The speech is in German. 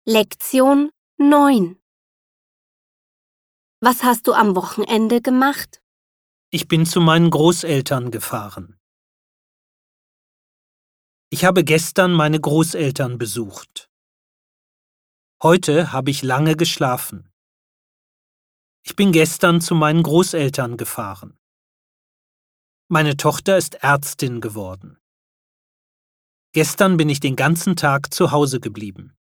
Lektion 9. Was hast du am Wochenende gemacht? Ich bin zu meinen Großeltern gefahren. Ich habe gestern meine Großeltern besucht. Heute habe ich lange geschlafen. Ich bin gestern zu meinen Großeltern gefahren. Meine Tochter ist Ärztin geworden. Gestern bin ich den ganzen Tag zu Hause geblieben.